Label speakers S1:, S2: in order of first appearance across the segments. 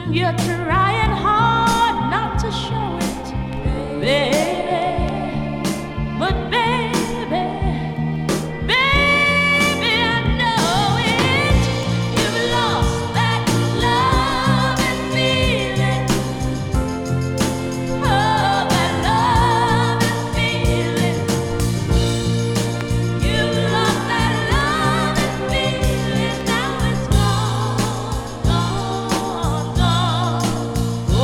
S1: You're trying hard not to show it, baby. But baby, baby, I know it. You've lost that love and feeling. Oh, that love and feeling. You've lost that love and feeling. Now it's gone, gone, gone. Oh,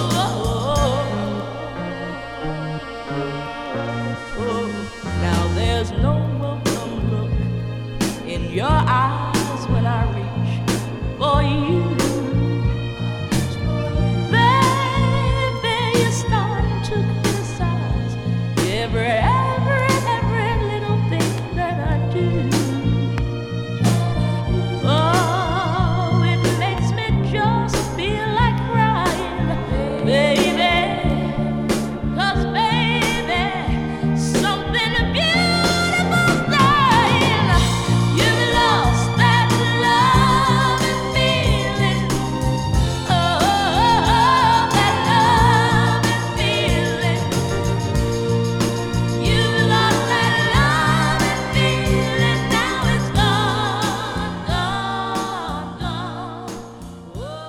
S1: oh, oh. Now there's no welcome look in your eyes when I reach for you. Baby, you're starting to criticize every little thing that I do. Oh, it makes me just feel like crying, baby. 'Cause baby, something beautiful's dying. You've lost that love and feeling. Oh, that love and feeling. You've lost that love and feeling. Now it's gone, gone, gone. Whoa.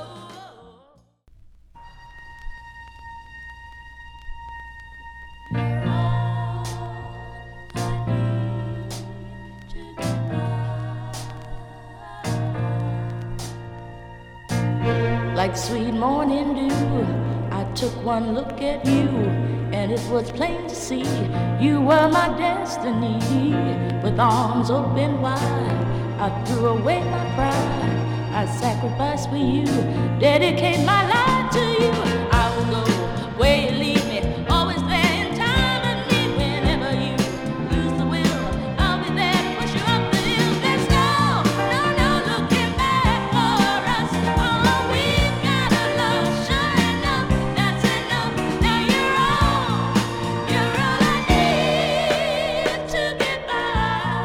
S1: Like sweet morning dew, I took one look at you, and it was plain to see you were my destiny. With arms open wide, I threw away my pride. I sacrificed for you, dedicate my life to you. I will go where you lead me, always there in time of need. Whenever you lose the will, I'll be there to push you up the hill. There's no looking back for us. Oh, we've got a love, sure enough, that's enough. Now you're all I need to get by.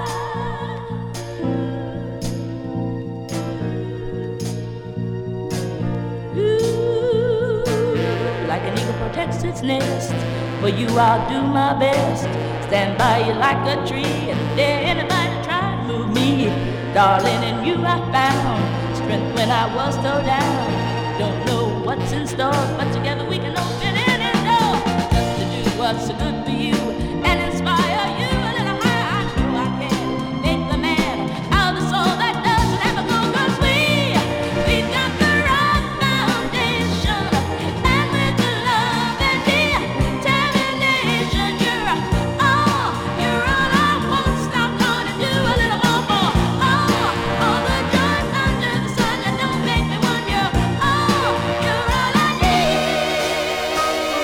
S1: Ooh, like an eagle protects its nest, for you I'll do my best. Stand by you like a tree, and dare anybody to try to move me. Darling, in you I found strength when I was so down. Don't know what's in store, but together we can open any door. Just to do what's so good for you and inspire you a little higher. I know I can make the man out of the soul that doesn't ever go. 'Cause we've got the right foundation, and with the love and determination, you're all I won't stop gonna do a little more for. All the joys under the sun that don't make me want you. You're all I need.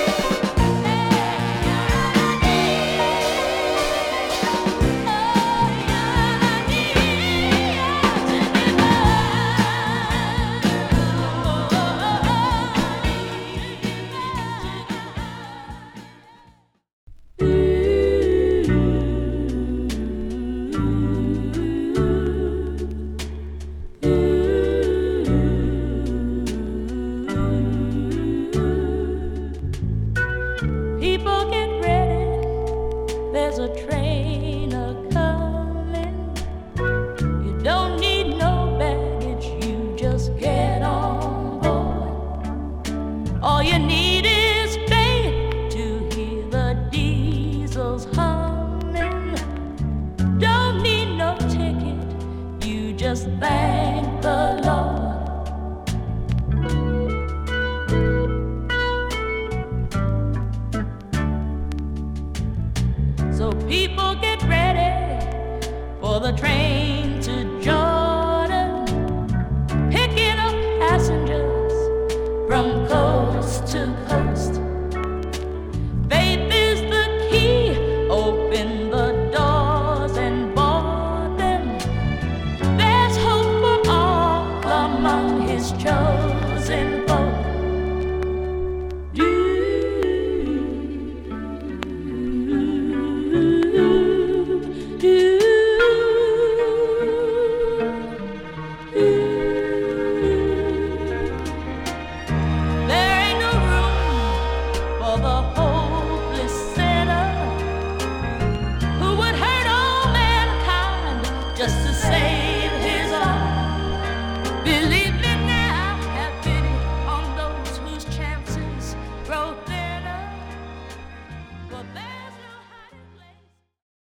S1: People get ready, there's a train a-coming. You don't need no baggage, you just get on board. All you need